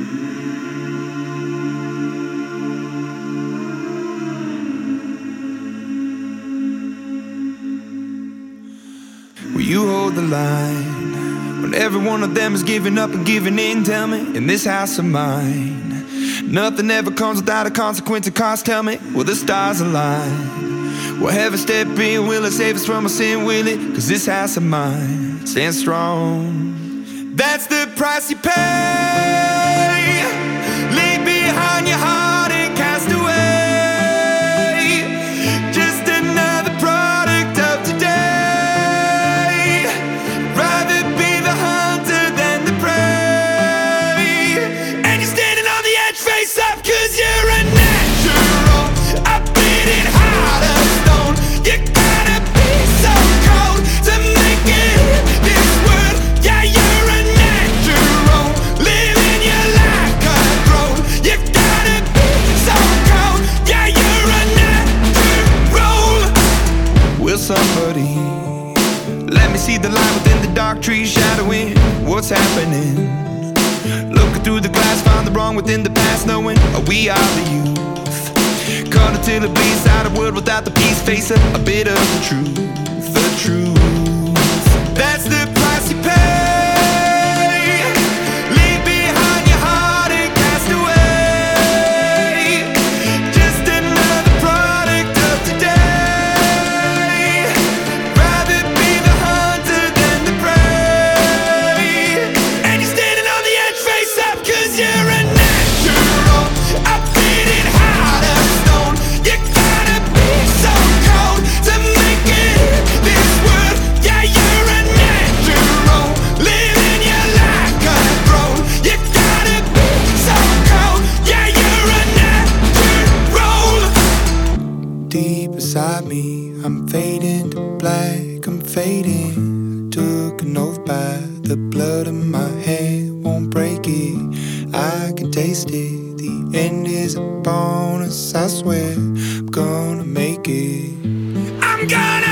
Will you hold the line when every one of them is giving up and giving in? Tell me, in this house of mine, nothing ever comes without a consequence of cost. Tell me, will the stars align? Will heaven step in? Will it save us from our sin? Will it? 'Cause this house of mine stands strong. That's the price you pay. Leave behind your heart and cast away. Just another product of today. Rather be the hunter than the prey. And you're standing on the edge, face up, 'cause you're a natural. A bleeding heart of stone. You gotta be so cold to make it in this world. Yeah, you're a natural, living your life cutthroat. You gotta be so cold. Yeah, you're a natural. Will somebody let me see the light within the dark trees shadowing what's happening? Looking through the glass, find the wrong within the past, knowing we are the youth. Cut until it bleeds out of world without the peace, face a bit of the truth, the truth. That's the price you pay. Leave behind your heart and cast away. Just another product of today. Rather be the hunter than the prey. And you're standing on the edge, face up, 'cause you're a natural. A bleeding heart of stone. You gotta be so cold to make it in this world. Yeah, you're a natural, living your life cutthroat. You gotta be so cold. Yeah, you're a natural. Deep inside me, I'm fading to black, I'm fading. Took an oath by the blood in my hand, won't break it. I can taste it. The end is a bonus, I swear. I'm gonna make it. I'm gonna